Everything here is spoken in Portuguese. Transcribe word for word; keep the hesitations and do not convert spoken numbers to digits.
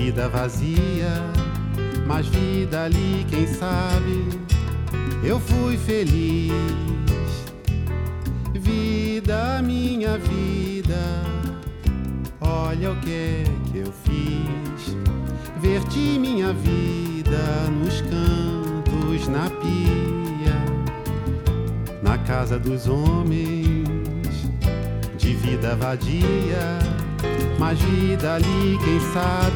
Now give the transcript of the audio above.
vida vazia, mas vida ali, quem sabe, eu fui feliz. Vida, minha vida, olha o que é que eu fiz. Verti minha vida nos cantos, na pia, na casa dos homens. De vida vadia, mas vida ali, quem sabe,